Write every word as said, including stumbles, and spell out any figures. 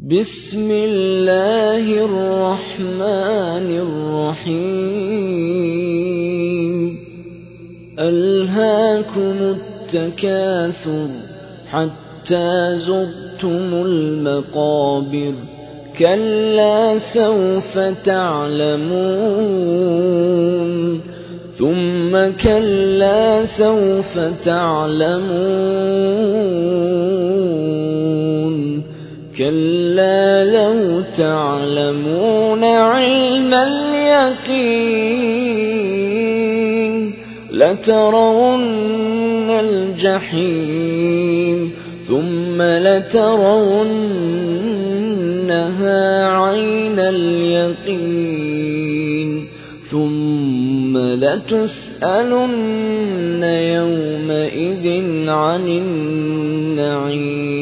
بسم الله الرحمن الرحيم ألهاكم التكاثر حتى زرتم المقابر كلا سوف تعلمون ثم كلا سوف تعلمون كلا لو تعلمون علم اليقين لترون الجحيم ثم لترونها عين اليقين ثم لتسألن يومئذ عن النعيم.